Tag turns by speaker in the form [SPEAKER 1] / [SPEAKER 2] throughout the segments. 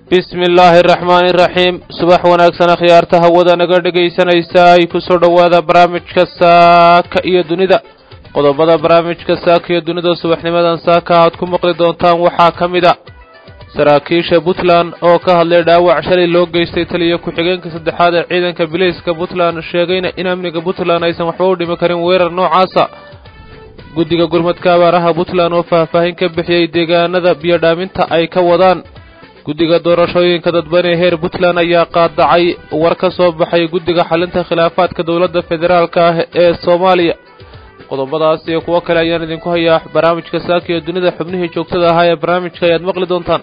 [SPEAKER 1] بسم الله الرحمن الرحيم صباح وناكسنا خيارتها ودانغا دغيسانيسا ay ku soo dhawaada barnaamijka saaka iyo dunida qodobada barnaamijka saaka iyo dunida subaxnimadan saaka aad ku maqli doontaan waxa kamida saraakiisha Puntland oo ka hadlay dhaawac shalay loo geystay taliye ku xigeenka saddexaad ee ciidanka biliiska Puntland sheegayna in amniga Puntland aysan waxba u dhimi karin weerar noocaasa guddiga gurmadka abaaraha Puntland oo faahfaahin ka bixiyay deegaanada biyo dhaaminta ay ka wadaan guddiga doorashooyinka dadweynaha heer Puntland ayaa qaadacay war ka soo baxay guddiga xalinta khilaafaadka dawladda federaalka ah ee Soomaaliya qodobadaas iyo kuwa kale ayaan idinku hayaa barnaamijka saaka iyo dunida xubnihii joogtada ahaa ee barnaamijka ayaad maqli doontaan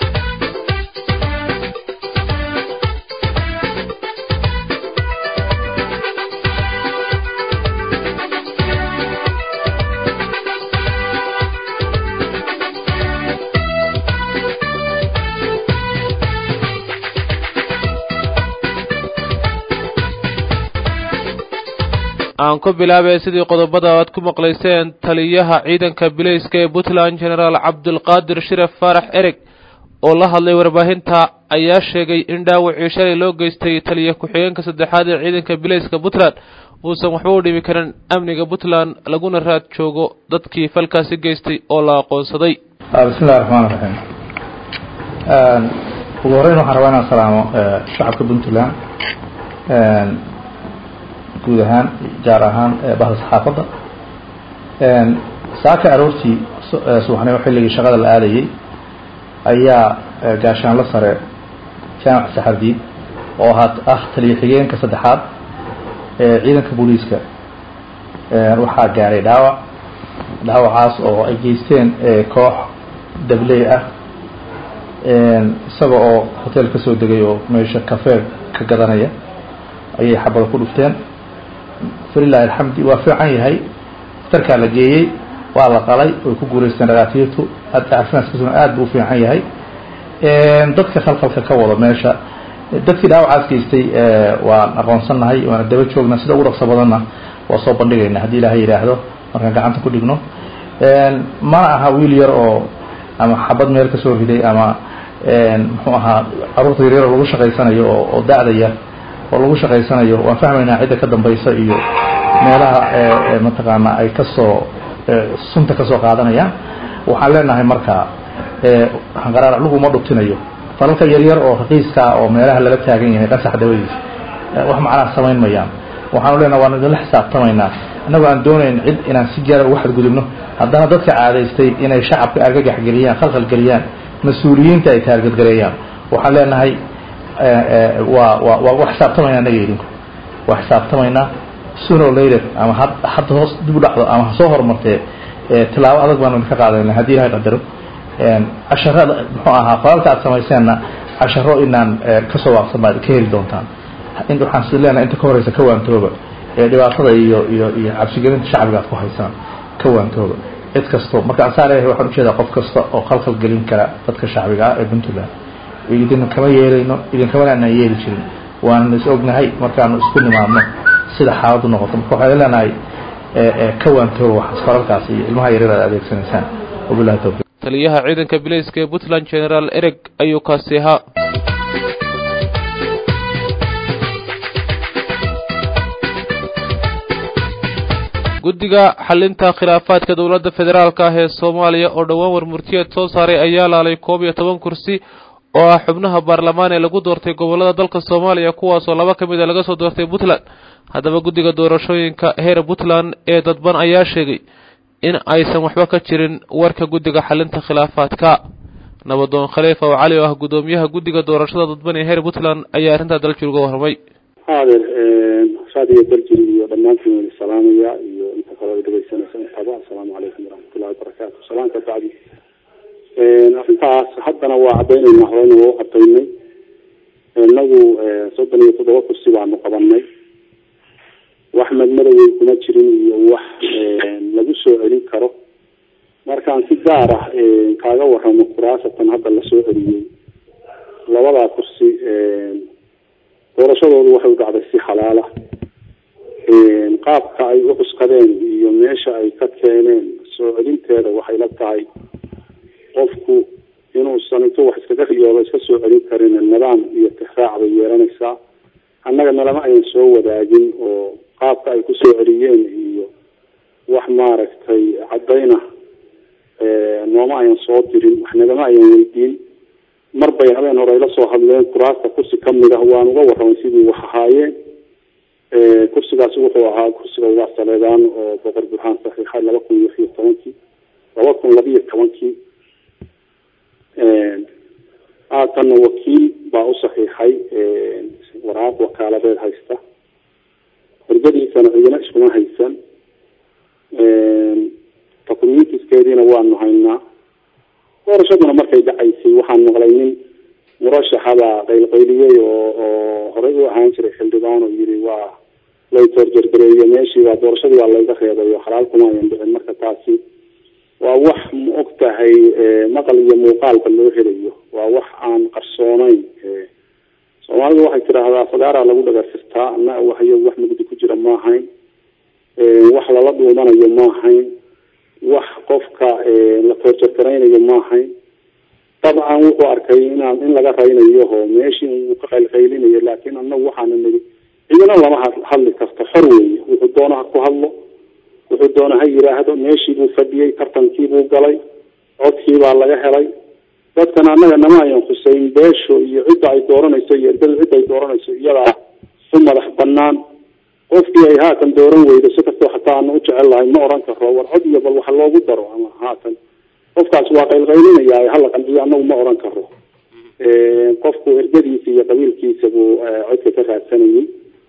[SPEAKER 1] aan ku bilaabay sidii qodobada aad ku maqlayseen taliyaha ciidanka biliiska ee Puntland General Cabdulqaadir Shiraf Farax Ereg oo la hadlay warbaahinta ayaa sheegay in dhaawacii shalay loo geystay taliye ku xigeenka saddexaad ee ciidanka biliiska Puntland uusan waxba u dhimi karin amniga Puntland laguna raad joogo dadkii falkaasi geystay oo la aqoonsaday
[SPEAKER 2] bismillaahir rahmaanir rahiim ugu horreyn waxaan rabaa inaan salaamo shacabka Puntland guud ahaan gaar ahaan bahda saxaafadda saaka aroortii subaxnimo xilligii shaqada la aadayay ayaa gaashaanle sare jaamac saxardiid oo taliye xigeenka saddexaad ee ciidanka booliiska waxaa gaaray dhaawacaas oo ay geysteen koox dabley ah isaga oo hotel ka soo degay oo meesha kafee ka gadanaya ayay xabada ku dhufteen falillahi alxamdi waa fiican yahay tarka la geeyay waa la qalay oo ku guuleysteen dhaqaatiirtu caafimaadkiisuna aad buu fiican yahay dadka khalkhalka ka wada meesha dadkii dhaawacaas geystay waa aqoonsanahay waana daba joognaa sida ugu dhaqso badanna waa soo bandhigaynaa haddii ilaahay yidhaahdo markaan gacanta ku dhigno mana aha wiil yar oo ama xabad meel ka soo riday ama muxuu ahaa caruurta yaryar lagu shaqaysanayo oo da'daya oo lagu shaqaysanayo waan fahmaynaa cidda ka dambaysa iyo meelaha mataqaana ay ka soo sunta ka soo qaadanayaan waxaan leenahay marka qaraar lagu ma dhubtinayo falalka yaryar oo raqiiska oo meelaha lala taagan yahay qasax dawadiisa wax macna samayn mayaan waxaan leenahay waan idin la xisaabtamaynaa annagu aan doonayn cid inaan si gaar ah wax gudubno haddana dadka caadaystay inay shacabka argagax geliyaan khalkhal geliyaan mas'uuliyiinta ay taargad gareeyaan waxaan leenahay waa xisaabtamaynaa anaga idinku waa xisaabtamaynaa sooner or later ama hadda hoos dib u dhacdo ama soo horumartee tilaabo adag baanu ka qaadayna haddii ilaahay qadaro casharada muxuu ahaa qoraalka aad samayseenna casharo inaan ka soo waaqsan baad ka heli doontaan waxaan si leenahay inta ka horeysa ka waantooba dhibaatada iyo cabsigelinta shacbiga aad ku haysaan ka waantooba cid kasto marka aan saareeyahay waxaan ujeedaa qof kasta oo khalkhal gelin kara dadka shacbiga ah ee Puntland idin kama yeelayno idin kama aanan yeeli jirin waan is ognahay markaan isku nimaadno sida xaaladu noqoto marka waxaan leenahay ka waantooba wax qoraalkaas iyo ilmaha yaryar aad adeegsanaysaan wabillahi tawfiiq
[SPEAKER 1] taliyaha ciidanka biliiska ee Puntland General Ereg ayuu kaasi ahaa guddiga xalinta khilaafaadka dawladda federaalka ah ee Soomaaliya oo dhawaan warmurtiyeed soo saaray ayaa laalay 12 kursi oo ah xubnaha baarlamaan ee lagu doortay gobolada dalka Soomaaliya kuwaas oo laba kamid ah laga soo doortay Puntland hadaba guddiga doorashooyinka heer Puntland ee dadban ayaa sheegay in aysan waxba ka jirin warka guddiga xalinta khilaafaadka nabadoon khalifa oo cali oo ah gudoomiyaha guddiga doorashada dadban ee heer Puntland ayaa arinta dalka uga warmay
[SPEAKER 3] saadiyo dalkii iyo dhamaantiin salaamaya iyo inta kale dhageysanaysa assalaamu calaykum waraxmatullaahi wabarakaatuh salaanta bacdi arrintaas haddana waa cadaynaynaa horeyna waa u qabtaynay inagu 37 kursi baanu qabanay wax madmadowey kuma jirin iyo wax lagu soo celin karo markaan si gaar ah kaaga warramo kuraasatan hadda la soo celiyey labada kursi doorashadoodu waxay u dhacday si xalaal ah qaabka ay u cuskadeen iyo meesha ay ka keeneen soo celinteeda waxay la tahay qofku inuu sanito wax iskaga riyoodo iska soo soo celin karin nidaam iyo tixraac bay yeelanaysaa annaga nalama ayan soo wadaagin oo qaabka ay ku soo celiyeen iyo wax maaragtay cadayna nooma ayan soo dirin wax nagama ayan weydiin marbay habeen hore la soo hadleen kuraasta kursi kamid ah waan uga warramay sidii wax ahaayeen kursigaas wuxuu ahaa kursiga uga saleedaan oo boqor burhaan saxiixa 2012 aatana wakiil baa u saxiixay waraaq wakaaladeed haysta xirgadiisana cidina iskuma haysan documentiskeediina waanu haynaa doorashaduna markay dhacaysay waxaan maqlay nin murashaxada qaylqayliyey oo horey u ahaan jiray xildhibaan oo yiri waa lay torjargareeyay meeshii waa doorashadii waa layga reebay oo xalaal kuma ayan dhicin marka taasi waa wax ma ogtahay maqal iyo muuqaalba loo helayo waa wax aan qarsoonayn Soomaalidu waxay tiraahdaa fagaara lagu dhagaystaa ama wax mugdi ku jira ma ahayn wax la dhuumanayo ma ahayn wax qofka la torjargareynayo ma ahayn طبعا wuxuu arkay in laga raynayo oo meeshii uu ka qaylqaylinayo laakiin annagu waxaan niri idina lama hadli karto xor weeye wuxuu doonaha ku hadlo wuxuu doonaha yiraahdo meeshii buu fadhiyay tartankii buu galay codkii baa laga helay dadkan annaga nama ayan xuseyn beesho iyo cid ay dooranayso iyo cid ay dooranayso iyada si madax banaan qofkii ay haatan dooran weydo si kastoo xataa aan u jecel lahay ma oran karo war cod iyo bal waxa loogu daro ama haatan qofkaas waa qaylqaylinaya hal qanciyo annagu ma oran karo qofku ergadiisa iyo qabiilkiisa buu codka ka raadsanayay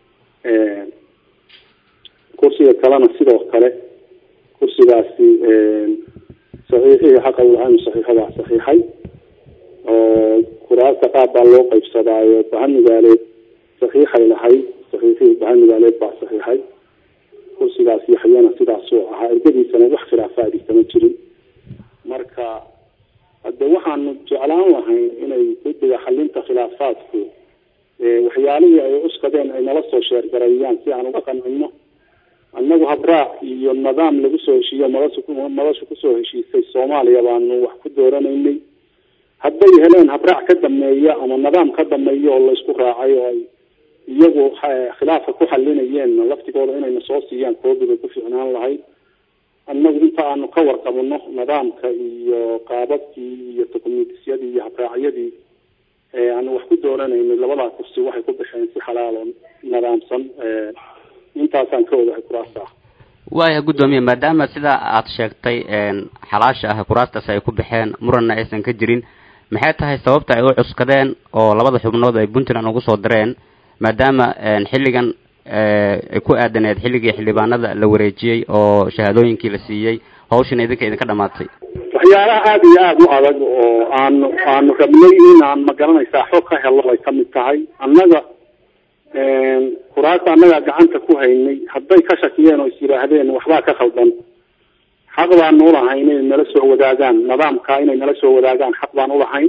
[SPEAKER 3] kursiga kalena sidoo kale kursigaasi saxiixii xaqa uu ahaa saxiixada saxiixay oo kuraasta qaab baa loo qaybsadaayo bahanigaaleed saxiixay lahay saxiixii bahanigaaleed baa saxiixay kursigaasi yaxyana sidaas oo ahaa ergadiisana wax khilaafaadisa ma jirin marka hadda waxaanu jeclaan lahayn inay guddiga xalinta khilaafaadku waxyaalihii ay uskadeen ay nala soo sheergareeyaan si aan uga qancino annagu habraac iyo nidaam lagu soo heshiiyo madashu kusoo heshiisay Soomaaliya baanu wax ku dooranaynay hadday heleen habraac ka dameeya ama nidaam ka dameeyo oo la isku raacay oo ay iyagu khilaafka ku xalinayeen laftigooda inay soo siiyaan koobiga ku fiicnaan lahayd annagu inta aanu ka warqabno nidaamka iyo qaababkii iyo documentyadii iyo habraacyadii aanu wax ku dooranaynay labada kursi waxay ku bixeen si xalaal oo nidaamsan intaasaan ka ogahay kuraasta
[SPEAKER 4] waaya gudoomiye maadaama sida aad sheegtay xalaasha ah kuraastaas ay ku bixeen muranna aysan ka jirin maxay tahay sababta ay u cuskadeen oo labada xubnood ay Puntland ugu soo direen maadaama xilligan ay ku aadaneed xilligii xildhibaanada la wareejiyay oo shahaadooyinkii la siiyay hawshan idinka dhamaatay
[SPEAKER 3] waxyaalaha aad iyo aad u adag oo aan rabnay in aan magaranaysaa xog ka helo ay kamid tahay annaga kuraasta annaga gacanta ku haynay hadday ka shakiyeen oo is yiraahdeen waxbaa ka khaldan xaq baan u lahayn inay nala soo wadaagaan nidaamka inay nala soo wadaagaan xaq baan u lahayn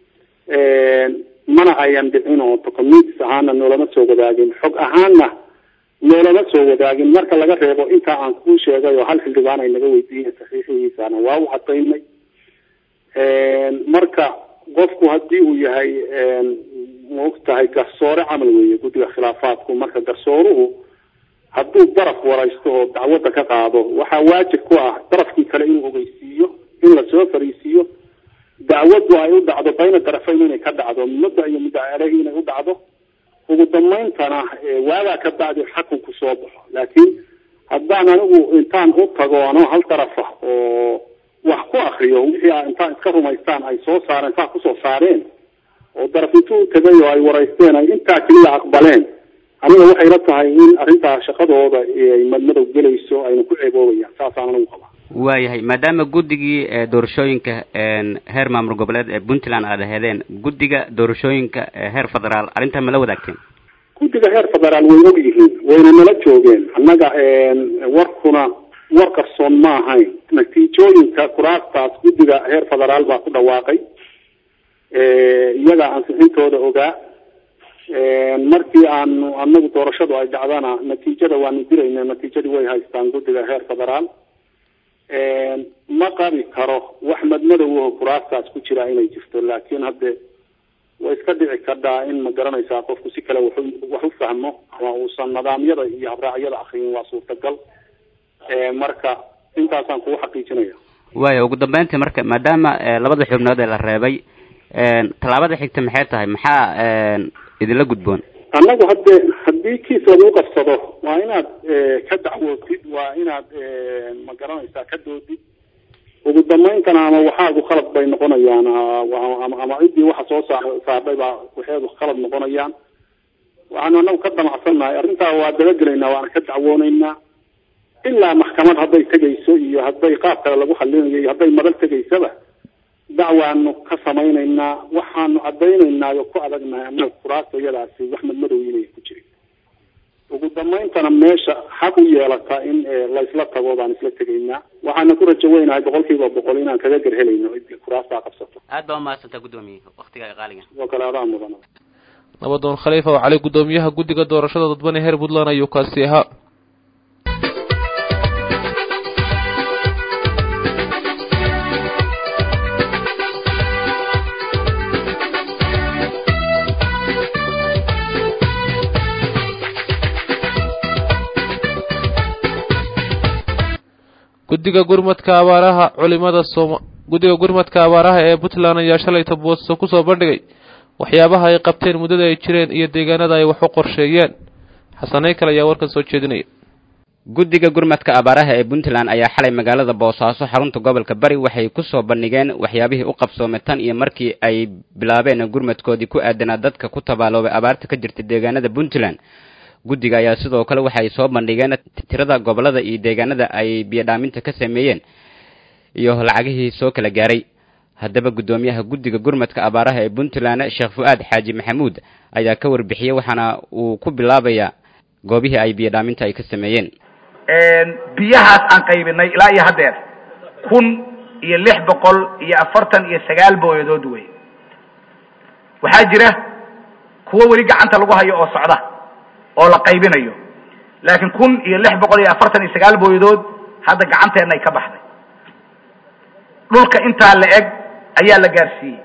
[SPEAKER 3] mana ayan dhicin oo documentis ahaana noolama soo wadaagin xog ahaana noolama soo wadaagin marka laga reebo inta aan ku sheegay oo hal xildhibaan ay naga weydiiyeen saxiixiisana waa u cadaynay marka qofku haddii uu yahay moogtahay garsoore camal weeye guddiga khilaafaadku marka garsooruhu hadduu daraf waraysto oo dacwadda ka qaado waxaa waajib ku ah darafkii kale inuu ogeysiiyo in la soo fariisiiyo dacwaddu ay u dhacdo bayna darafayn inay ka dhacdo muddo iyo muddacerehi inay u dhacdo ugu dambayntana waagaa ka bacdi xakunku soo baxo laakiin haddaan anigu intaan u tago anoo hal daraf ah oo wax ku akriyo wixii intaan iska rumaystaan ay soo saareen saa kusoo saareen oo daraf intuu tagay oo ay waraysteen ay intaa keliya aqbaleen aniga waxay la tahay in arrintaa shaqadooda ay madmadow gelayso ayna ku ceeboobayaan saasaan anigu qabaa
[SPEAKER 4] waayahay maadaama guddigii doorashooyinka heer maamul goboleed ee Puntland aad aheedeen guddiga doorashooyinka heer federaal arrinta ma la wadaagteen
[SPEAKER 3] guddiga heer federaal way og yihiin wayna nala joogeen annaga warkuna war qarsoon ma ahayn natiijooyinka kuraastaas guddiga heer federaal baa ku dhawaaqay iyaga ansixintooda ogaa markii aanu annagu doorashadu ay dhacdana natiijada waanu dirayna natiijadii way haystaan guddiga heer federaal ma qabi karo wax madmadow oo kuraastaas ku jira inay jirto laakiin hadde way iska dhici kartaa in ma garanaysaa qofku si kale wax u fahmo ama uusan nidaamyada iyo habraacyada akriyin waa suurtagal marka intaasaan kugu xaqiijinaya
[SPEAKER 4] waayo ugu dambeyntii marka maadaama labada xubnood ee la reebay talaabada xigta maxay tahay maxaa idinla gudboon
[SPEAKER 3] annagu haddii kiis lagu qabsado waa inaad ka dacwootid waa inaad ma garanaysaa ka doodid ugu dambayntana ama waxaagu khalad bay noqonayaan ama ciddii waxa soo saardhay baa waxeedu khalad noqonayaan waxaanu annagu ka damacsannahay arrintaa waa dabagelaynaa waana ka dacwoonaynaa ilaa maxkamad hadday tegayso iyo hadday qaab kale lagu xalinayo iyo hadday madal tegaysaba dacwaanu ka samaynaynaa waxaanu caddaynaynaa oo ku adagnahay annaga kuraasta iyadaasi wax madmadow inay ku jirin ugu dambayntana meesha xaq u yeelata in laysla tago baan isla tegaynaa waxaana ku rajo weynahay 100% inaan kaga garhelayno cidii kuraasta qabsato
[SPEAKER 4] aad baa maasanta gudoomiye waqtiga qaaliga
[SPEAKER 3] oo kala aad mudan
[SPEAKER 1] nabadoon khalifa oo cali gudoomiyaha guddiga doorashada dadban ee heer Puntland ayuu kaasi ahaa guddiga gurmadka abaaraha ee Puntland ayaa shalay Tobooso ku soo bandhigay waxyaabaha ay qabteen muddada ay jireen iyo deegaanada ay wax u qorsheeyeen xasanay kale ayaa warkan soo jeedinaya
[SPEAKER 4] guddiga gurmadka abaaraha ee Puntland ayaa xalay magaalada Boosaaso xarunta gobolka Bari waxay ku soo bandhigeen waxyaabihii u qabsoomay tan iyo markii ay bilaabeen gurmadkoodii ku aadanaa dadka ku tabaaloobay abaarta ka jirta deegaanada Puntland guddiga ayaa sidoo kale waxay soo bandhigeen tirada gobolada iyo deegaanada ay biyo dhaaminta ka sameeyeen iyo lacagihii soo kala gaaray haddaba gudoomiyaha guddiga gurmadka abaaraha ee Puntland Sheekh Fuad Xaaji Maxamuud ayaa ka warbixiyay waxaana uu ku bilaabayaa goobihii ay biyo dhaaminta ay ka sameeyeen
[SPEAKER 5] biyahaas aan qaybinay ilaa iyo hadeer 1649 booyadood way waxaa jira kuwa wali gacanta lagu hayo oo socda oo la qaybinayo laakiin 1649 booyadood hadda gacanteena ay ka baxday dhulka inta la eg ayaa la gaarsiiyay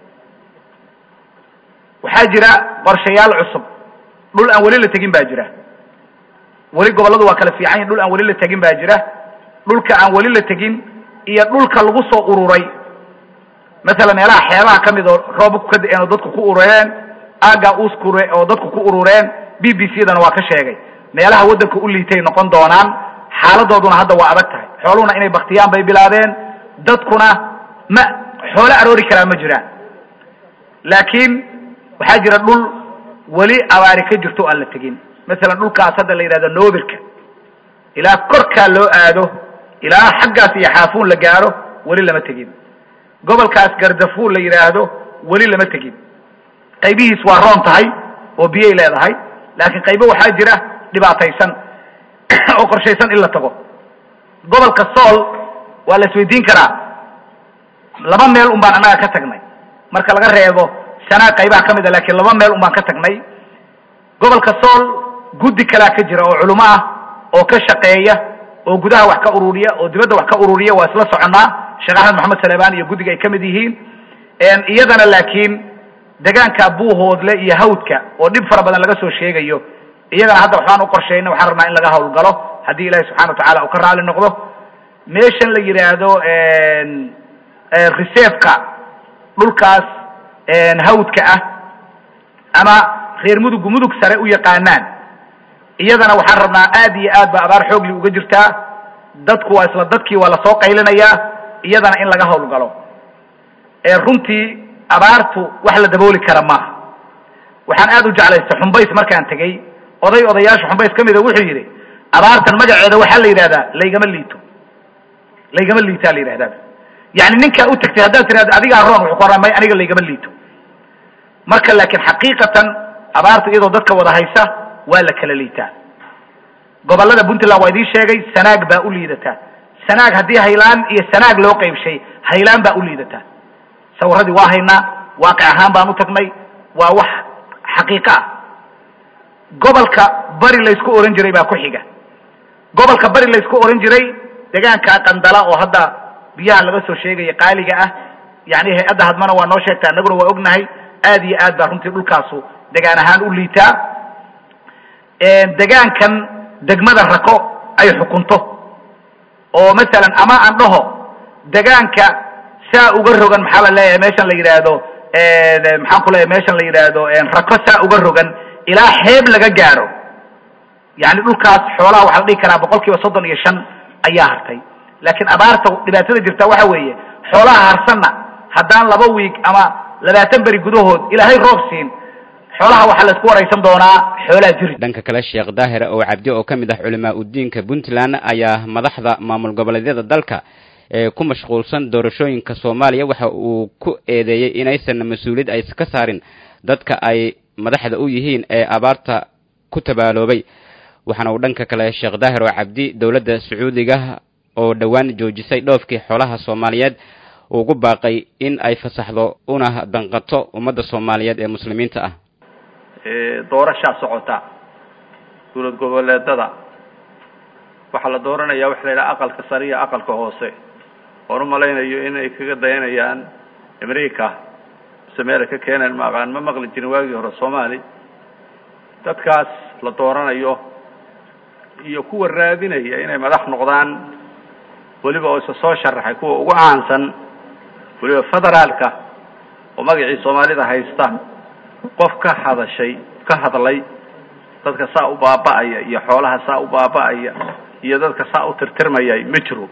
[SPEAKER 5] waxaa jira qorshayaal cusub dhul aan wali la tagin baa jira wali goboladu waa kala fiican dhul aan wali la tagin baa jira dhulka aan wali la tagin iyo dhulka lagu soo ururay mesela meelaha xeebaha kamid oo roobku ka da'een oo dadku ku urureen aaga uskure oo dadku ku urureen BBC-dan waa ka sheegay meelaha wadanka u liitay noqon doonaan xaaladooduna hadda waa adag tahay xooluhuna inay baktiyaan bay bilaabeen dadkuna ma xoolo aroori karaa ma jiraan laakiin waxaa jira dhul wali abaari ka jirto aan la tagin مثلا dhulkaas hadda la yiraahdo Noobirka ilaa korka loo aado ilaa xaggaas iyo xaafuun la gaaro wali lama tagin gobolkaas Gardafuul la yiraahdo wali lama tagin qaybihiis waa roon tahay oo biyo leedahay laakiin qaybo waxaa jira dhibaataysan oo qorshaysan in la tago gobolka Sool waa la isweydiin karaa laba meel un baan anaga ka tagnay marka laga reebo sanaa qaybaha kamid ah laakiin laba meel un baan ka tagnay gobolka Sool guddi kala ka jira oo culimo ah oo ka shaqeeya oo gudaha wax ka ururiya oo dibadda wax ka ururiya waa isla soconaa Sheekh Axmed Maxamed Salebaan iyo guddiga ay kamid yihiin iyadana laakiin deegaanka Buuhoodle iyo Hawdka oo dib fara badan laga soo sheegayo iyagana hadda waxaan u qorsheynay waxaan rabnaa in laga hawlgalo hadii Ilaahay Subhanahu wa Ta'ala uu ka raali noqdo meeshan la yiraahdo reserve-ka dhulkaas Hawdka ah ama reer mudug sare u yaqaanaan iyadana waxaan rabnaa aad iyo aad ba abaar xoog leh uga jirtaa dadku waa isla dadkii waa la soo qaylinaya iyadana in laga hawlgalo runtii abaartu wax la dabooli kara ma waxaan aad u jeclaystay Xumbays markaan tagay odayaasha Xumbays kamid ah wuxuu yiri abaartan magaceeda waxa la yiraahdaa laygama liito la yiraahdaa yani ninka u tagtay hadaa tiraahdo adiga roon wuxuu qoramay aniga laygama liito marka laakiin xaqiiqatan abaartu iyadoo dadka wada haysa waa la kala liitaa gobolada Puntland waa idin sheegay Sanaag baa u liidata Sanaag hadii Haylaan iyo Sanaag loo qaybshay Haylaan baa u liidata sawirradii waa haynaa waaqi ahaan baan u tagnay waa wax xaqiiqo ah gobolka Bari la isku oran jiray baa ku xiga gobolka Bari la isku oran jiray deegaanka Qandala oo hadda biyaha laga soo sheegay qaaliga ah yani hay'adda hadmana waa noo sheegtaa anaguna waa ognahay aad iyo aad baa runtii dhulkaasu degaan ahaan u liitaa degaankan degmada rako ay xukunto oo masalan ama aan dhaho degaanka saa uga rogan maxaa la leeyahay meeshan la yidhaahdo maxaan ku leeyahay meeshan la yidhaahdo rako saa uga rogan ilaa xeeb laga gaaro yani dhulkaas xoolaha waxaa la dhihi karaa 35% ayaa hartay laakiin abaarta dhibaatada jirta waxa weeye xoolaha harsanna haddaan 2 week ama 20 beri gudahood ilaahay roob siin xoolaha waxa la isku waraysan doonaa xoolaha jiri
[SPEAKER 4] dhanka kale Sheekh Daahir oo Cabdi oo kamid ah culimaa u diinka Puntland ayaa madaxda maamul goboleedyada dalka ku mashquulsan doorashooyinka Soomaaliya waxa uu ku eedeeyay inaysan mas'uuliyad ay ka saarin dadka ay madaxda u yihiin ee abaarta ku tabaaloobay waxaana uu dhanka kale Sheekh Daahir oo Cabdi dawladda Sacuudiga oo dhawaan joojisay dhoofkii xoolaha Soomaaliyeed ugu baaqay in ay fasaxdo una danqato ummadda Soomaaliyeed ee muslimiinta ah
[SPEAKER 6] doorasha socota dawlad goboleedada waxa la dooranayaa wax la yiraahdo aqalka sare iyo aqalka hoose oo u maleynayo in ay kaga dayanayaan Amerika Ameerika keenan ma maqli jirin waagii hore Soomaali dadkaas la dooranayo iyo kuwa raadinaya inay madax noqdaan waliba oo soo sharaxay kuwa ugu caansan waliba federaalka oo magacii Soomaalida haysta qof ka hadlay dadka saa u baaba'aya iyo xoolaha saa u baaba'aya iyo dadka saa u tirtirmayay ma jiro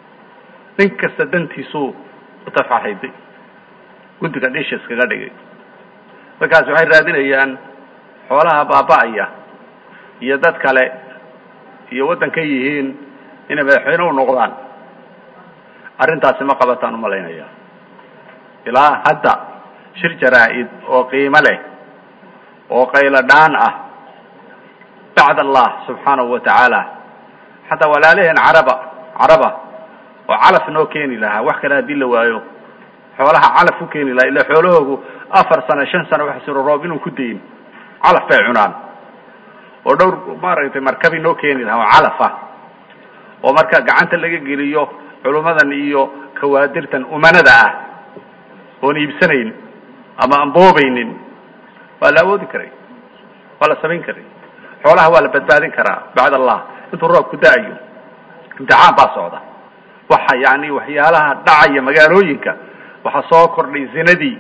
[SPEAKER 6] nin kasta dantiisu u tafaxiday guddiga dishes kaga dhigay markaas waxay raadinayaan xoolaha baaba'aya iyo dad kale iyo wadanka yihiin inay madaxweyne u noqdaan arrintaasi ma qabataan u maleynaya ilaa hadda shir jaraa'id oo qiimo leh oo qayla dhaan ah bacd Allah subhanahu wa ta'ala hatta walaalehen araba oo calaf noo keeni lahaa wax kale hadii la waayo xoolaha calaf u keeni lahaa ila xoolahoogu 4 sano 5 sano wax soo roob inuu ku deyn calaf bay cunaan oo dhowr maaragtay markabi noo keeni lahaa calafa oo marka gacanta laga geliyo culumadan iyo kawaadirtan umanada ah oo iibsanayn ama aan boobaynin wala awoodi karay wala sameyn karay xoolaha wala badbaadin karaa bacd Allah intuu roob ku daayo imtixaan baa socda waxa yaani waxyaalaha dhacaya magaalooyinka waxa soo kordhay zinadii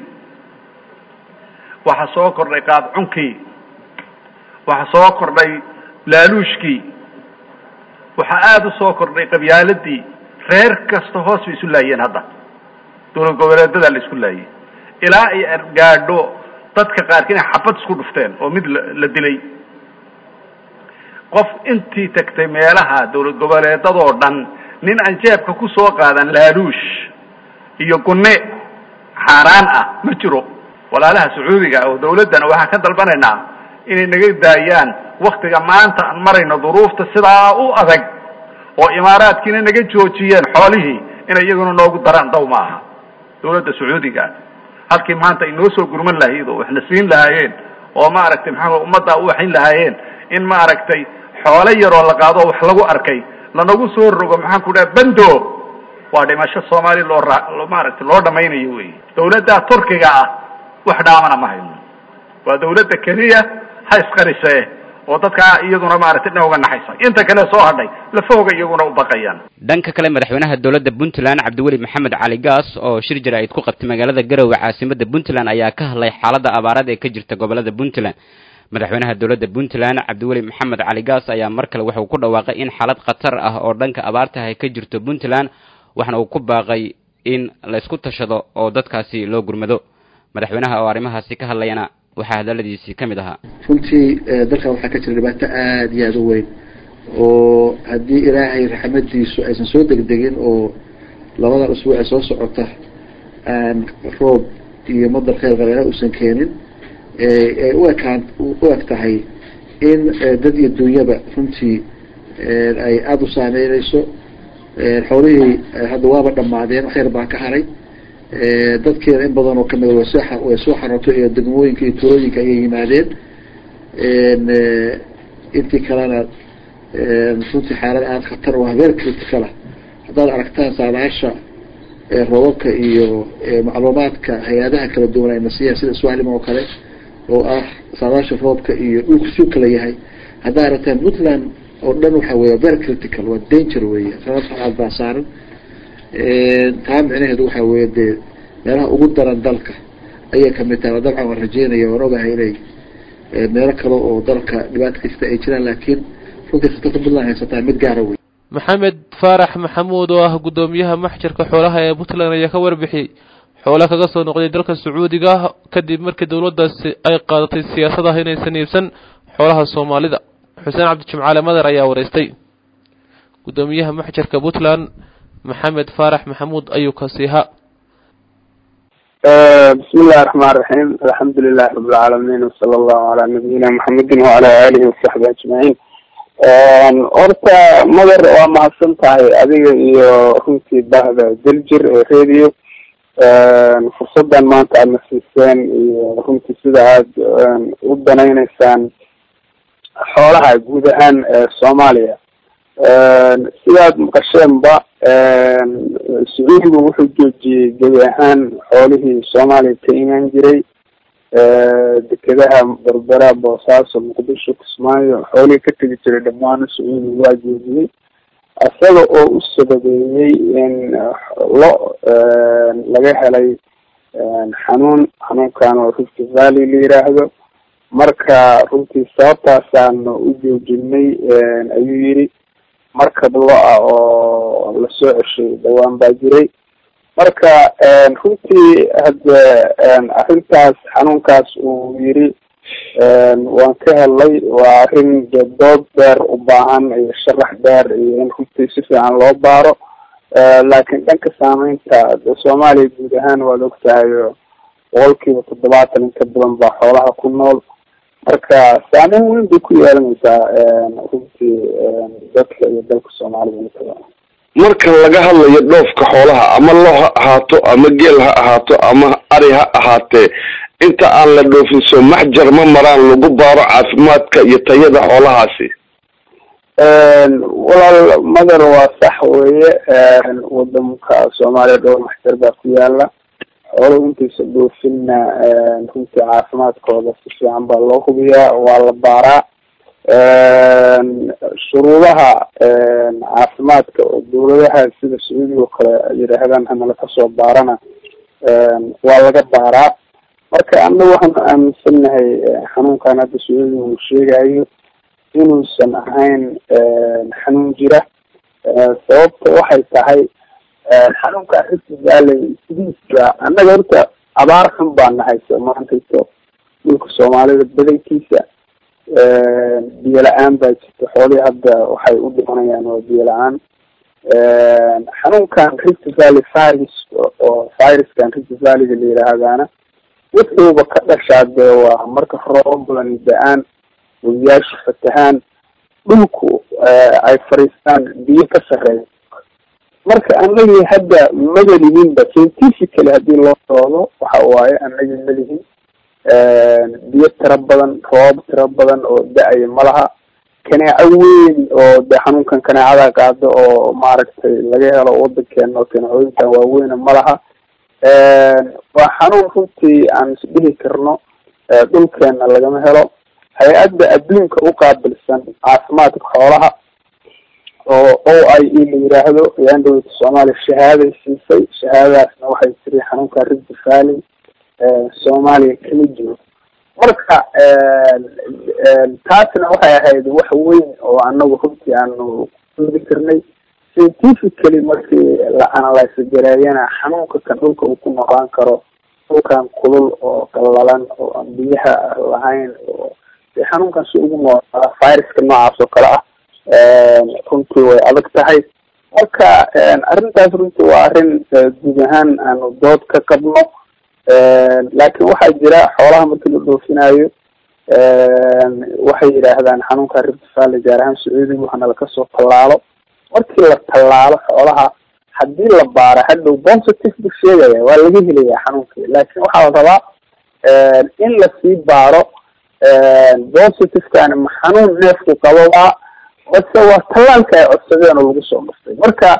[SPEAKER 6] waxa soo kordhay qaab cunkii waxa soo kordhay laaluushkii waxa aad u soo kordhay qabyaaladii reer kasta hoos isu laayeen hadda dawlad goboleedyada la isku laayay ilaa ay gaadho dadka qaarkiin xabad isku dhufteen oo mid la dilay qof intii tagtay meelaha dawlad goboleedyada oo dhan nin aan jeebka ku soo qaadan laaluush iyo gunne xaraan ah ma jiro walaalaha Sacuudiga oo dawladana waxa ka dalbanaynaa inay naga daayaan waqtiga maanta aan marayno duruufta sidaa u adag oo imaaraadkiina naga joojiyeen xoolihii inay iyaguna noogu daraan daw maaha dawladda Sacuudiga halkii maanta inoo soo gurman lahayd oo waxna siin lahaayeen oo ma aragtay maxaa ummadda u waxin lahaayeen in ma aragtay xoolo yar oo la qaado wax lagu arkay lanagu soo rogo maxaan ku dhahay bando waa dhimasho Soomaali loo ma aragtay loo dhamaynayo weey dawladda Turkiga ah wax dhaamana ma hayno waa dawladda kaliya hays qarisay oo dadka iyaduna ma aragtay uga naxaysan inta kale soo hadhay la fooga iyaguna u baqayaan
[SPEAKER 4] dhanka kale madaxweynaha dawladda Puntland Cabdiweli Maxamed Cali Gaas oo shir jaraa'id ku qabtay magaalada Garowe caasimadda Puntland ayaa ka hadlay xaaladda abaarada ee ka jirta gobolada Puntland madaxweynaha dawladda Puntland Cabdiweli Maxamed Cali Gaas ayaa markale wuxuu ku dhawaaqay in xaalad khatar ah oo dhanka abaarta ay ka jirto Puntland waxna uu ku baaqay in la isku tashado oo dadkaasi loo gurmado madaxweynaha oo arrimahaasi ka hadlayna waxa hadaladiisii kamid ahaa
[SPEAKER 7] runtii dalka waxa ka jira dhibaato aad iyo aad u weyn oo hadii Ilaahay raxmadiisu aysan soo degdegin oo labada usbuuc soo socota aan roob iyo madal khayr qaleena uusan keenin u egtahay in dad iyo dunyaba runtii ay aad u saameynayso xoolihii hadda waaba dhamaadeen khayr baa ka haray dadkeena in badan oo kamid way soo xarooto iyo degmooyinka iyo tuulooyinka ay yimaadeen intii kalena runtii xaalad aad khatar oo heer critical ah haddaad aragtaan saadaasha roobabka iyo macluumaadka hay-adaha kala duwan ay nasiiyaan sida swaalim oo kale oo ah saadaasha roobka iyo dhulku suu kala yahay haddaa aragtaan puntland oo dhan waxa weya very critical waa danger weya sababta baa saaran taa micnaheedu waxa weeye dee meelaha ugu daran dalka ayay kamid tahay dabcan waan rajeynaya waan ogahay inay meelo kale oo dalka dhibaato kasta ay jiraan laakiin runtii khatarta puntland haysataa mid gaara wey
[SPEAKER 1] maxamed faarax maxamuud oo ah gudoomiyaha maxjarka xoolaha ee puntland ayaa ka warbixiyey xoolo kaga soo noqday dalka sacuudiga kadib markii dawladdaasi ay qaadatay siyaasad ah inaysan iibsan xoolaha soomaalida xuseen cabdi jimcaale madar ayaa wareystay gudoomiyaha maxjarka puntland maxamed faarax maxamuud ayuu ka siihaa
[SPEAKER 8] بسم الله الرحمن الرحيم الحمد لله رب العالمين وصلى الله على نبينا محمد وعلى آله وصحبه أجمعين horta madar waa mahadsan tahay adiga iyo runtii bahda daljir ee radio fursadan maanta aad nasiiseen iyo runtii sida aad u danayneysaan xoolaha guud ahaan soomaaliya sidaad maqasheenba sacuudigu wuxuu joojiyey gebi ahaan xoolihii soomaaliya ka imaan jiray dekedaha berbera boosaaso muqdisho kismaayo xoolihii ka tegi jiray dhammaan sacuudigu waa joojiyey isaga oo u sababeeyey in laga helay xanuunkan oo rift valley la yiraahdo marka runtii sababtaasaana u joojinay ayuu yiri markab lo-ah oo lasoo ceshay dhawaan baa jiray marka runtii hadda arrintaas xanuunkaas uu yiri waan ka helay waa arrin dood dheer u baahan iyo sharax dheer iyo in runtii si fiican loo baaro laakiin dhanka saameynta soomaaliya guud ahaan waad ogtahay 70% inka badan baa xoolaha ku nool marka saameyn weyn bay ku yeelanaysaa runtii dadka iyo dalka soomaalida inta
[SPEAKER 9] marka laga hadlayo dhoofka xoolaha ama lo ha ahaato ama geel ha ahaato ama ari ha ahaatee inta aan la dhoofin soo maxjar ma maraan lagu baaro caafimaadka iyo tayada xoolahaasi
[SPEAKER 8] walaal madar waa sax weeye waddanka soomaaliya dhowr maxjar baa ku yaala xoolo intiisa dhoofinna runtii caafimaadkooda si fiican baa loo hubiyaa waa la baaraa shuruudaha caafimaadka oo dawladaha sida sacuudiga oo kale yidhaahdaan hanala kasoo baarana waa laga baaraa marka anaga waxaanu aaminsanahay xanuunkan hadda sacuudiga uu sheegayo inuusan ahayn xanuun jira sababta waxay tahay xanuunka rift valley sidiisa annaga horta abaar xun baa nahaysa maantayso dhulka soomaalida badankiisa biyo la-aan baa jirta xoolihii hadda waxay u dhimanayaan waa biyo la-aan xanuunkan rift valley virus oo viruskan rift valleyga la yidhaahdaana wuxuuba ka dhashaa dee waa marka roob badan da-aan wabiyaashu fatahaan dhulku ay fariistaan biyo ka sareeya marka anagii hadda madalihinba scientifically hadii loo soodo waxa waaye anagii malihin biyo tira badan roob tira badan oo da-aya malaha kanaaco weyn oo de xanuunkan kanaacada qaado oo maaragtay laga helo wadankeena oo kanaacooyinkan waaweyna malaha waa xanuun runtii aan isdhihi karno dhulkeena lagama helo hay-adda adduunka uqaabilsan caafimaadka xoolaha oo OIE la yiraahdo ayaan dawladda Soomaaliya shahaaday siisay shahaadadaasna waxay tiri xanuunka rift valley Soomaaliya kama jiro marka taasna waxay ahayd wax weyn oo anagu runtii aanu ku karnay scientifically markii la analyse gareeyana xanuunka kan dhulka uu ku noqon karo dhulkan kulul oo qallalan oo aan biyaha lahayn oo xanuunkan si ugu noqda viruska noocaas oo kale ah runtii way adag tahay marka arrintaas runtii waa arrin guud ahaan aanu dood ka qabno laakiin waxaa jira xoolaha markii la dhoofinayo waxay yidhaahdaan xanuunka rift valley gaar ahaan sacuudiga waxaana lakasoo tallaalo markii la tallaalo xoolaha hadii la baara hadhow positive buu sheegaya waa laga helaya xanuunkii laakiin waxaa la rabaa in lasii baaro positivekani ma xanuun neefku qababaa base waa tallaalka ay codsadeen oo lagu soo martay marka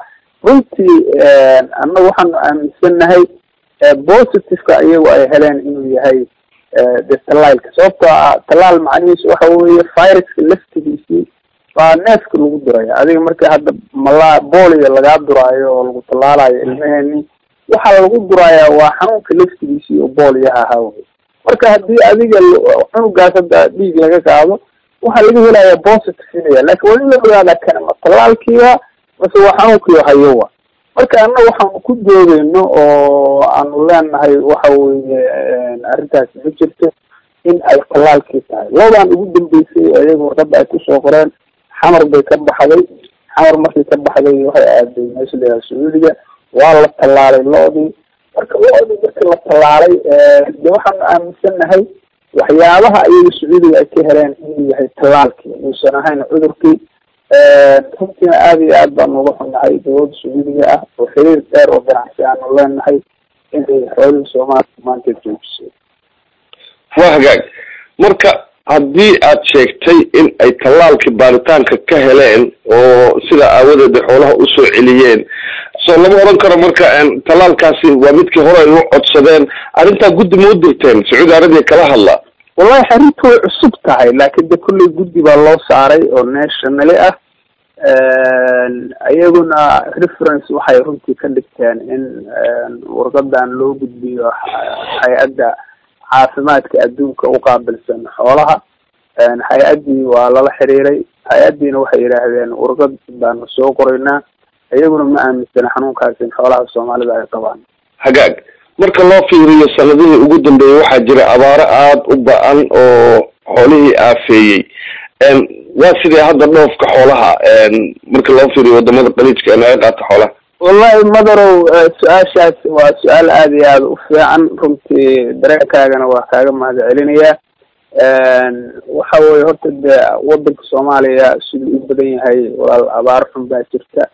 [SPEAKER 8] runtii annaga waxaanu aaminsanahay positiveka iyagu ay heleen inuu yahay de tallaalka, sababtoo ah tallaal macnihiisu waxa weeye viruska laftigiisii baa neefka lagu duraya. adiga marka hadda booliga lagaa duraayo oo lagu tallaalayo ilmeheeni, waxaa lagu duraayaa waa xanuunka laftigiisii oo booliyaha ahaa wey. marka haddii adiga cunugaas hadda dhiig laga qaado waxaa laga helayaa positive inaya, laakin waa in la ogaada kana ma tallaalkiiba mase waa xanuunkiiba hayowa. marka annaga waxaanu ku doodeyno oo aanu leenahay waxa weye arrintaasi ma jirto in ay tallaalkii tahay. loodaan ugu dambeysay iyaga warqada ay kusoo qoreen xamar bay ka baxday, xamar markay ka baxday waxay aaday meesha la yihahdo sacuudiga, waa la tallaalay loodii. marka loodii markii la tallaalay de waxaanu aaminsanahay waxyaabaha iyaga sacuudiga ay ka heleen inuu yahay tallaalkii uusan ahayn cudurkii. runtiina aada iyo aad baan uga xunnahay dawladda sacuudiga ah oo xiriir dheer oo ganacsi aanu leenahay inay xoolihii soomaaliya maanta joojisay.
[SPEAKER 9] waa hagaag. marka haddii aad sheegtay in ay tallaalkii baaritaanka ka heleen oo sida aawadeeda xoolaha usoo celiyeen, soo lama oran karo marka tallaalkaasi waa midkii hore ay u codsadeen, arrintaa guddi ma u dirteen sacuudi arabiya kala hadla?
[SPEAKER 8] wallahi xarintu way cusub tahay, laakin de kulley guddi baa loo saaray oo nationally ah. iyaguna reference waxay runtii ka dhigteen in warqadan loo gudbiyo hay-adda caafimaadka adduunka uqaabilsan xoolaha. hay-addii waa lala xiriiray, hay-addiina waxay yidhaahdeen warqad baanu soo qoraynaa. iyaguna ma aaminsana xanuunkaas in xoolaha soomaalida ay qabaan.
[SPEAKER 9] hagaag. marka loo fiiriyo sanadihii ugu dambeeyey waxaa jira abaaro aada u ba-an oo xoolihii aafeeyey. waa sidee hadda dhoofka xoolaha marka loo fiiriyo wadamada qaliijka ee naga qaata xoolaha?
[SPEAKER 8] wallahi madarow su-aashaas waa su-aal aada iyo aada u fiican, runtii dareenkaagana waa kaaga mahad celinayaa. waxa weye horta de wadanka soomaaliya siduu u badan yahay walaal abaar xun baa jirta.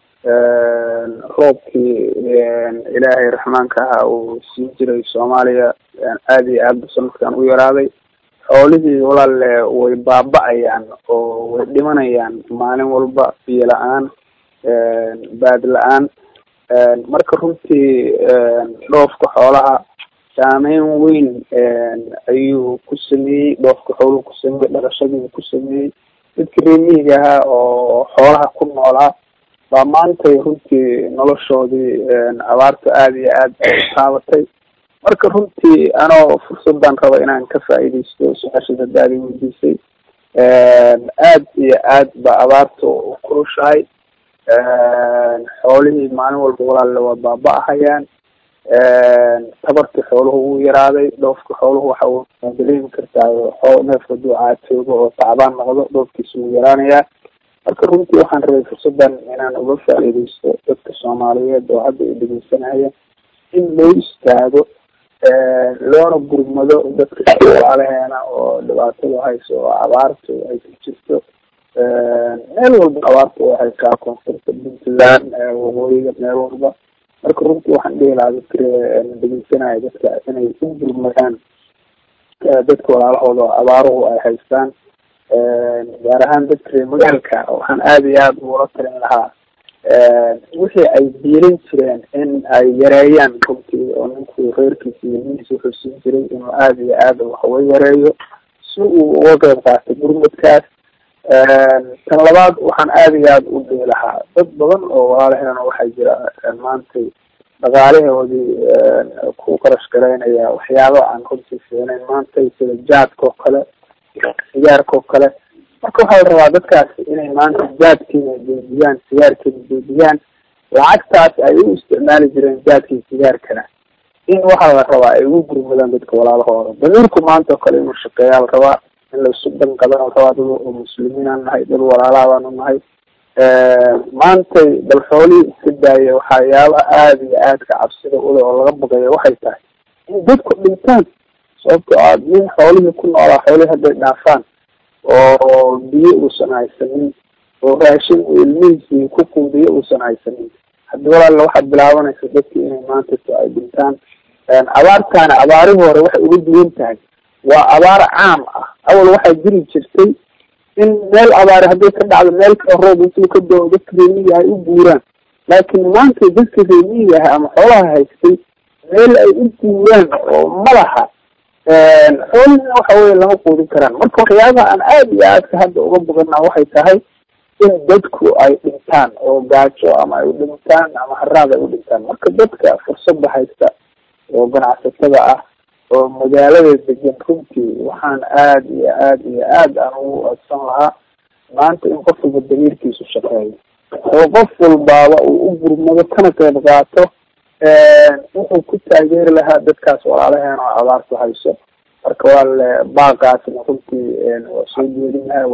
[SPEAKER 8] roobkii ilaahay raxmaanka ahaa uu siin jiray soomaaliya aada iyo aad sanadkan u yaraaday. xoolihii walaale way baaba-ayaan oo way dhimanayaan maalin walba, biyo la-aan, baad la-aan. marka runtii dhoofka xoolaha saameyn weyn ayuu ku sameeyey, dhoofka xooluhu ku sameeyey, dhaqashadii ku sameeyey. dadka reer miyiga ahaa oo xoolaha ku noolaa baa maantay runtii noloshoodii abaarta aada iyo aad taabatay. marka runtii anoo fursadan raba inaan ka faa'iidaysto su-aashada hadaad i weydiisay, aad iyo aad ba abaarta u kurushahay. xoolihii maalin walba walaalle waa baaba-ahayaan. tabarkii xooluhu wuu yaraaday. dhoofka xooluhu waxa uu dareemi kartaa neefka haduu caatoogo oo tacbaan noqdo dhoofkiisa wuu yaraanayaa. marka runtii waxaan rabay fursadan inaan uga faa'iidaysto dadka soomaaliyeed oo hadda i dhegeysanaya in loo istaago loona gurmado dadka walaalaheena oo dhibaatada hayso oo abaarta ay ku jirto. meel walba abaarta way haysaa, koonfurta puntland, waqooyiga, meel walba. marka runtii waxaan dhihi lahaa dadka dhegeysanaya dadka inay u gurmadaan dadka walaalahooda oo abaaruhu ay haystaan. gaar ahaan dadka reer magaalka waxaan aada iyo aada ugula talin lahaa wixii ay diiran jireen in ay yareeyaan runtii, oo ninku reerkiisa iyo nihiisa wuxuu siin jiray inuu aada iyo aada waxuga yareeyo si uu uga qeyb qaato gurmadkaas. tan labaad waxaan aada iyo aada u dhihi lahaa dad badan oo walaalaheena waxaa jira maantay dhaqaalahoodii ku qarash garaynaya waxyaaba aan runtii fiicnayn maantay, sida jaadka oo kale, sigaarka oo kale. marka waxaa la rabaa dadkaasi inay maanta jaadkiina joojiyaan, sigaarkiina joojiyaan. lacagtaas ay u isticmaali jireen jaadkii sigaarkana in waxaa la rabaa ay ugu gurmadaan dadka walaalahooda. damiirku maanta oo kale inuu shaqeeyaa la rabaa, in laisu dhanqada la rabaa. dad oo muslimiinaan nahay, dad walaalaha baanu nahay. maantay bal xoolihii iska daaya waxyaaba aada iyo aadka cabsida ule oo laga baqayo waxay tahay in dadku dhintaan. sababtoo ah nin xoolihii ku noolaa xoolihii hadday dhaafaan oo biyo uusan haysanin, oo raashin ilmihiisii ku quudiyo uusan haysanin, haddi walaala waxaad bilaabanaysa dadki inay maanta ay dhintaan. abaartaana abaarihii hore waxay uga duwan tahay, waa abaar caam ah. awal waxaa jiri jirtay in meel abaari hadday ka dhacdo meel kale roob intuu ka dao dadka reemiga ay u guuraan laakiin maanta dadka reemiyigaha ama xoolaha haystay meel ay u duulaan oo malaha xoolihina waxa weye lama quudin karaan. marka waxyaabaha aan aada iyo aadka hadda uga boganaa waxay tahay in dadku ay dhintaan oo gaajo ama ay u dhintaan ama haraad ay u dhintaan. marka dadka fursadda haysta oo ganacsatada ah oo magaalada degan runtii waxaan aada iyo aad aan ugu codsan lahaa maanta in qof walba damiirkiisu shaqeeyo oo qof walbaaba uu u gurmado kana qayb qaato wuxuu ku taageeri lahaa dadkaas walaalaheen oo abaartu hayso. marka waa baaqaasna runtii waa soo jeedin lahaa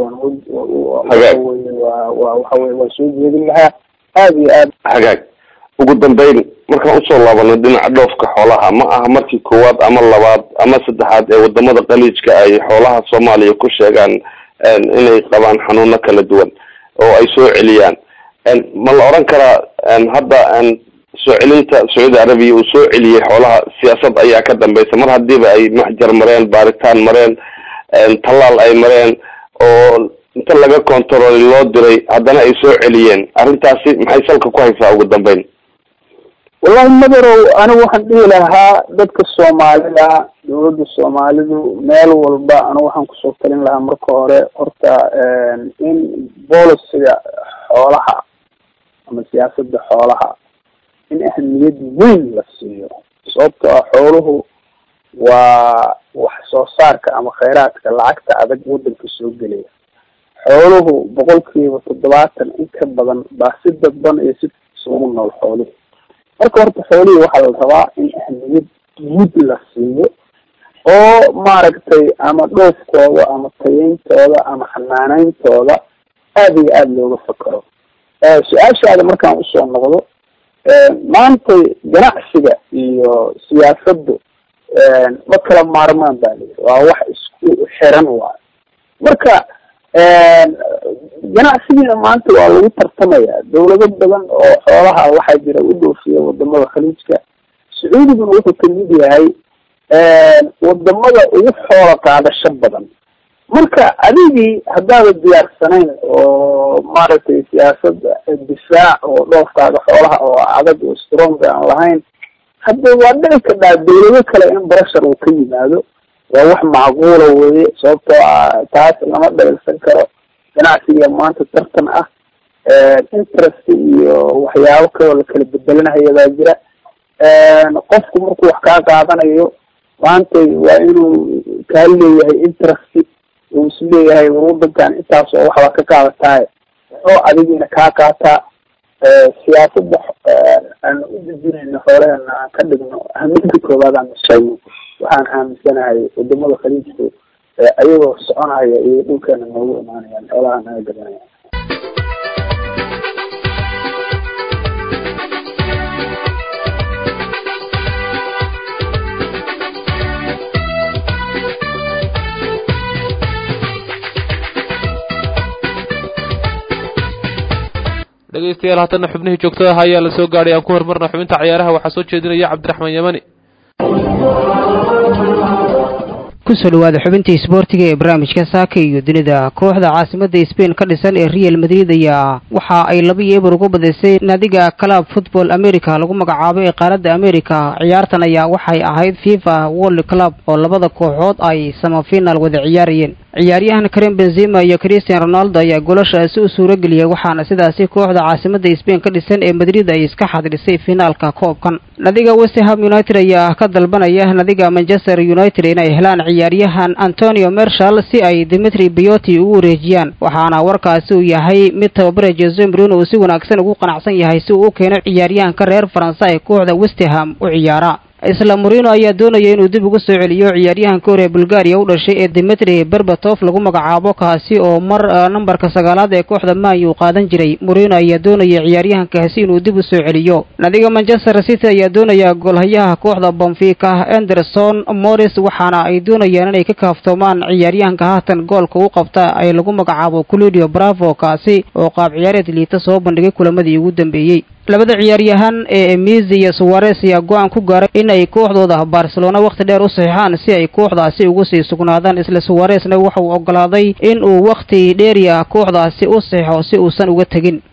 [SPEAKER 8] waxaweye waa soo jeedin lahaa aada iyo aad.
[SPEAKER 9] hagaag ugu dambeyn markaan usoo laabano dhinaca dhoofka xoolaha ma aha markii koowaad ama labaad ama saddexaad ee wadamada khaliijka ay xoolaha soomaaliya ku sheegaan inay qabaan xanuuno kala duwan oo ay soo celiyaan. ma la oran karaa hadda soo celinta sacuudi arabiya uu soo celiyey xoolaha siyaasad ayaa ka dambeysa mar hadiiba ay maxjar mareen, baaritaan mareen, tallaal ay mareen oo inta laga control loo diray haddana ay soo celiyeen. arrintaasi maxay salka ku haysaa ugu dambeyn?
[SPEAKER 8] wallahi madarow anigu waxaan dhihi lahaa dadka soomaalida dawladda soomaalidu meel walba anigu waxaan kusoo talin lahaa marka hore horta in bolisiga xoolaha ama siyaasadda xoolaha in ahmiyad weyn la siiyo sababtoo ah xooluhu waa wax soo saarka ama khayraadka lacagta adag wadanka soo gelaya. xooluhu 70% in ka badan baa si dadban iyo si ugu nool xooluhu. marka horta xoolihii waxaa la rabaa in ahmiyad guud la siiyo oo maaragtay ama dhoofkooda ama tayeyntooda ama xanaaneyntooda aada iyo aada looga fakaro. su-aashaada markaan usoo noqdo maanta ganacsiga iyo siyaasaddu ma kala maarmaan baa layiri waa wax isku xiran waayo. marka ganacsigiina maanta waa lagu tartamaya dawlado badan oo xoolaha waxaa jira u dhoofiya wadamada khaliijka. sacuudiguna wuxuu kamid yahay wadamada ugu xoola qaadasho badan. marka adigii haddaada diyaarsanayn oo maaragtay siyaasada difaac oo dhoofkaaga xoolaha oo adag oo strong aan lahayn hadda waa dhici kadhaa dawlado kale in barashar uu ka yimaado. waa wax macquula weye sababtoo ah taas lama dhaliilsan karo. ganacsiga maanta tartan ah interest iyo waxyaabo kaloo la kala bedelanayo baa jira. qofku markuu wax kaa qaadanayo maanta waa inuu kaa leeyahay interest uu is leeyahay wadankan intaas oo waxbaa ka qaadataay oo adigiina kaa qaataa. siyaasadda aan u dejinayno xoolaheena aan ka dhigno ahmiyada koowaad aan sheegno waxaan aaminsanahay wadamada khaliijku ayagoo soconaya iyo dhulkeena noogu imaanayaan xoolaha naga gadanayaan.
[SPEAKER 1] dhegeystayaal haddana xubnihii joogtada ahaa ayaa la soo gaadhay. aan ku hormarna xubinta ciyaaraha waxaa soo jeedinaya cabdiraxmaan yamani.
[SPEAKER 10] kusoo dhawaada xubintii isboortiga ee barnaamijka saaka iyo dunida. kooxda caasimada Spain ka dhisan ee Real Madrid ayaa waxa ay 2-0 uga badisay naadiga Club Football America lagu magacaabo ee qaaradda America. ciyaartan ayaa waxay ahayd FIFA World Cup oo labada kooxood ay semi-final wada ciyaarayeen. ciyaaryahan Karim Benzema iyo Cristiano Ronaldo ayaa goolashaasi u suurageliyay waxaana sidaasi kooxda caasimada Spain ka dhisan ee Madrid ay iska xadirisay finaalka koobkan. naadiga West Ham United ayaa ka dalbanaya naadiga Manchester United inay helaan ciyaaryahan Antonio Martial si ay Dimitri Payet ugu wareejiyaan. waxaana warkaasi uu yahay mid tababare Jose Mourinho uu si wanaagsan ugu qanacsan yahay si uu u keeno ciyaaryahanka reer Faransa ee kooxda West Ham u ciyaara. isla Mourinho ayaa doonaya inuu dib ugu soo celiyo ciyaaryahanka hore Bulgaria u dhashay ee Dimitri Berbatov lagu magacaabo kaasi oo mar numberka 9 ee kooxda Man U qaadan jiray. Mourinho ayaa doonaya ciyaaryahankaasi inuu dib u soo celiyo. naadiga Manchester City ayaa doonaya goolhayaha kooxda Benfica Anderson Morris waxaana ay doonayaan inay ka kaaftoomaan ciyaaryahanka haatan goolka u qabta ay lagu magacaabo Claudio Bravo kaasi oo qaab ciyaareed liita soo bandhigay kulamadii ugu dambeeyay. labada ciyaaryahan ee Messi iyo Suarez ayaa go'aan ku gaaray in ay kooxdooda Barcelona waqti dheer u saxiixaan si ay kooxdaasi ugu sii sugnaadaan. isla Suarezna waxa uu ogolaaday in uu waqti dheer kooxdaasi u saxiixo si uusan uga tagin.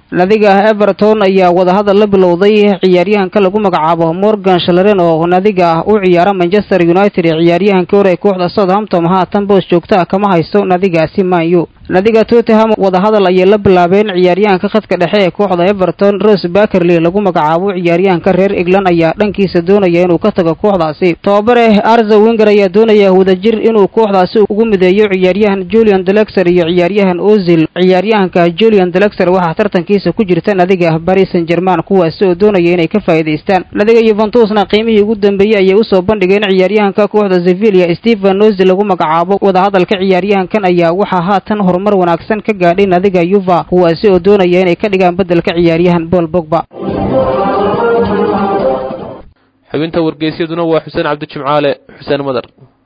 [SPEAKER 10] nadiga Everton ayaa wadahadal la bilowday ciyaaryahanka lagu magacaabo Morgan Schneiderlin oo nadiga u ciyaara Manchester United ciyaaryahanka hore ee kooxda Southampton haatan boos joogta kama haysto nadigaasi Man U nadiga Tottenham wadahadal ayay la bilaabeen ciyaaryahanka khadka dhexe ee kooxda Everton Ross Barkley lagu magacaabo ciyaaryahanka reer England ayaa dhankiisa doonaya inuu ka tago kooxdaasi tababare Arsene Wenger ayaa doonaya wadajir inuu kooxdaasi ugu mideeyo ciyaaryahan Julian Draxler iyo ciyaaryahan Ozil ciyaaryahanka Julian Draxler waxa tartankiisa ku jirta nadiga Paris Saint-Germain kuwaas oo doonaya inay ka faa'iideystaan nadiga Juventusna qiimihii ugu dambeeyay ayay u soo bandhigeen ciyaaryahanka kooxda Sevilla Stefan Ozil lagu magacaabo wadahadalka ciyaaryahankan ayaa waxa haatan horumar wanaagsan ka gaadhay nadiga Juve kuwaas oo doonaya inay ka dhigaan bedelka ciyaaryahan Paul Pogba
[SPEAKER 1] xubinta wargeysyaduna waa Xuseen Cabdi Jimcaale Xuseen Madar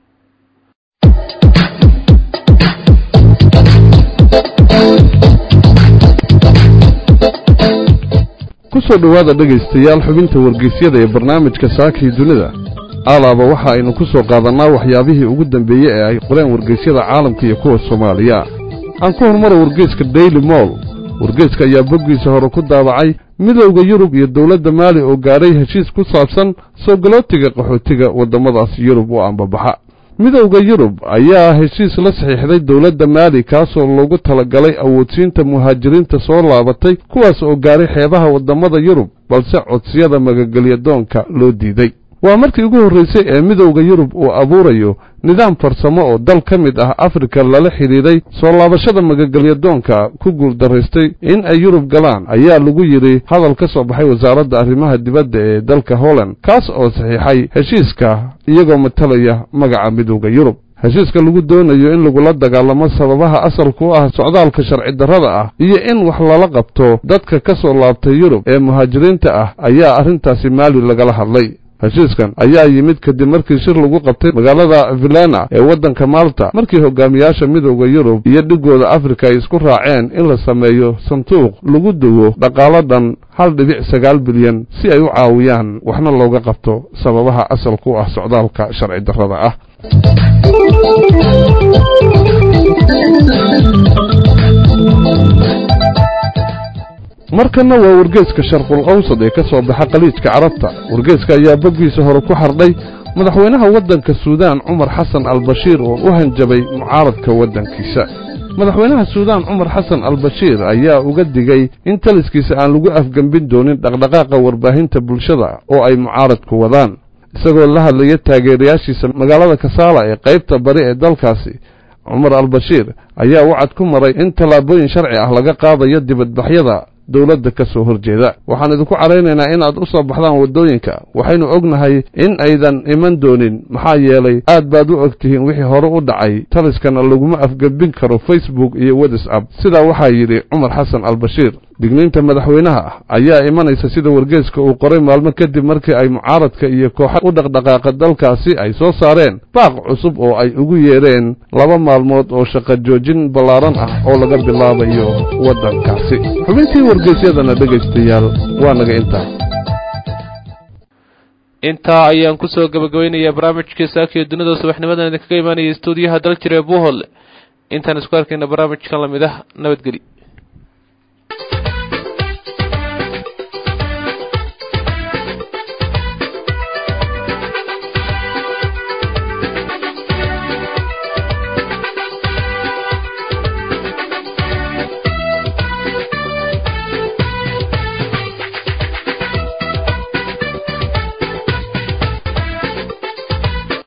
[SPEAKER 11] kusoo dhawaada dhagaystayaal xubinta wargeysyada ee barnaamijka saakii dunida alaaba waxa aynu ku soo qaadanaa waxyaabihii ugu dambeeyay ee ay qoreen wargeysyada caalamka iyo kuwa Soomaaliya aan ku hormaro wargeyska Daily Mail wargeyska ayaa boggiisa hore ku daabacay midowga Yurub iyo dawladda Maali oo gaaray heshiis ku saabsan soo galootiga qaxootiga wadamadaas Yurub oo aanbabaxa midowga Yurub ayaa heshiis la saxiixday dawladda Maali kaasoo loogu talagalay awoodsiinta muhaajiriinta soo laabatay kuwaas oo gaaray xeebaha wadamada Yurub balse codsiyada magagalyadoonka loo diiday waa markii ugu horeysay ee midowga Yurub uu abuurayo nidaam farsamo oo dal ka mid ah Afrika lala xiriiray soo laabashada magagalyadoonka ku guuldareystay in ay Yurub galaan ayaa lagu yiri hadal ka soo baxay wasaaradda arrimaha dibadda ee dalka Holland kaas oo saxiixay heshiiska iyagoo matalaya magaca midowga Yurub heshiiska lagu doonayo in lagu la dagaalamo sababaha asalka u ah socdaalka sharci darrada ah iyo in wax lala qabto dadka ka soo laabtay Yurub ee muhaajiriinta ah ayaa arrintaasi Maali lagala hadlay heshiiskan ayaa yimid kadib markii shir lagu qabtay magaalada Vilna ee wadanka Malta markii hogaamiyaasha midowga Yurub iyo dhigooda Afrika ay isku raaceen in la sameeyo sanduuq lagu duwo dhaqaaladan 1.9 bilyan si ay u caawiyaan waxna looga qabto sababaha asalka u ah socdaalka sharci darrada ah markana waa wargeyska Sharqul Awsad ee ka soo baxa qaliijka Carabta wargeyska ayaa boggiisa hore ku xardhay madaxweynaha wadanka Suudaan Umar Xasan al-Bashir oo u hanjabay mucaaradka wadankiisa madaxweynaha Suudaan Umar Xasan al-Bashir ayaa uga digay in taliskiisa aan lagu afgambin doonin dhaqdhaqaaqa warbaahinta bulshada oo ay mucaaradku wadaan isagoo la hadlaya taageerayaashiisa magaalada Kasaala ee qaybta bari ee dalkaasi Umar al-Bashir ayaa wacad ku maray in talaabooyin sharci ah laga qaadayo dibadbaxyada dawladda ka soo horjeeda waxaan idinku careynaynaa in aad u soo baxdaan wadooyinka waxaynu ognahay in aydan iman doonin maxaa yeelay aad baad u ogtihiin wixii hore u dhacay taliskana laguma afgambin karo Facebook iyo WhatsApp sidaa waxaa yidhi Umar Xasan al-Bashir digniinta madaxweynaha ayaa imanaysa sida wargeyska uu qoray maalmo kadib markii ay mucaaradka iyo kooxo u dhaqdhaqaaqa dalkaasi ay soo saareen baaq cusub oo ay ugu yeereen 2 maalmood oo shaqo joojin ballaaran ah oo laga bilaabayo wadankaasi xubintii wargeysyadana dhagaystayaal waa naga
[SPEAKER 1] intaa ayaan ku soo gabagabeynayaa barnaamijka saakiyo dunida subaxnimadan idinkaga imaanaya stuudiyaha daljire Buhol intaan isku arkayna barnaamijkan lamid ah nabadgeli